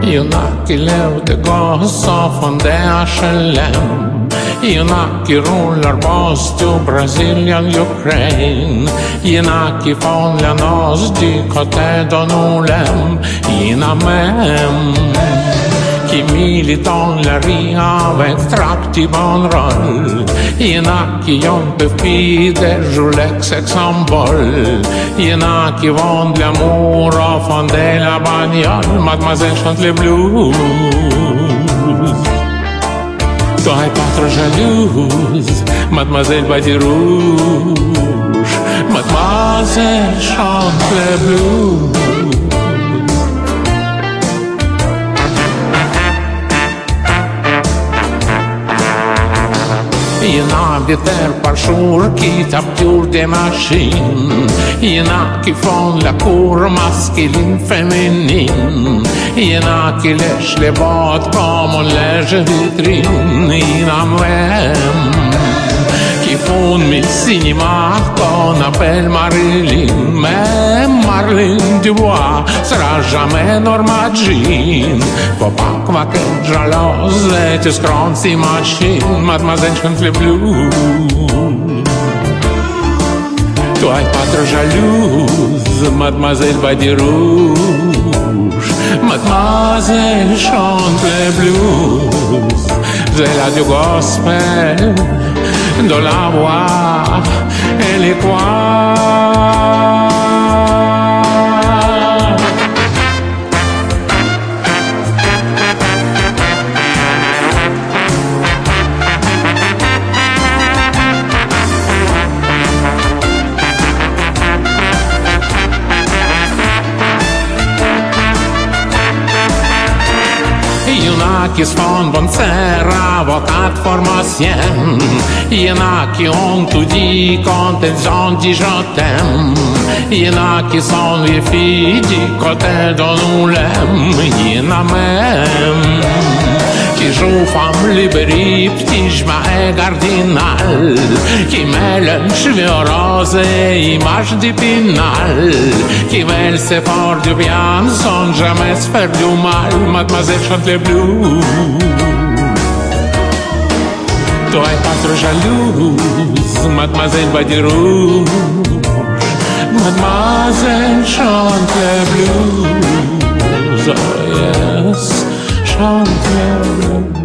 Y'en a qui lèvent des gosses en font des HLM. Y'en a qui roulent leur boss du Brésil en Ukraine. Y'en a qui font la noce du côté de nous l'aime. Y'en a même qui militent dans la rue avec tracti banderole. Y'en a qui ont pris des Rolex ex-symbole. Y'en a qui vendent l'amour au fond de la bagnole. Mademoiselle chante les blues. Toi est pas trop jalouse, mademoiselle Badi Rouge. Mademoiselle chante les blues. Y'en a des terres par jour qui tapent des machines. Y'en a qui font la cour masculine, féminine. Y'en a qui lèchent les bottes comme on lèche vitrine. Y'en a même qui font mille cinémas qu'on appelle Marilyn. Mais Marlene Dubois sera jamais Norma Jean. Faut pas qu'on va qu'être jalouse et tu scrones si machine. Mademoiselle chante les blues. Toi est pas trop jalouse, mademoiselle Badi Rouge. Mademoiselle chante les blues. C'est la du gospel, de la voix et les quoi. Y'en a qui se font bonne sœur, avocat de formation. Y'en a qui ont tout dit quand elles ont dit je t'aime. Y'en a qui sont les filles du côté de nous l'aime. Y'en a même qui jouent femme libérée, petit chemin et cardinal, qui mêlent cheveux roses et images d'épinal, qui veulent se faire du bien sans jamais se faire du mal. Mademoiselle chante les blues. Toi est pas trop jalouse, mademoiselle Badi Rouge. Mademoiselle chante les blues. Oh yes, chante les blues.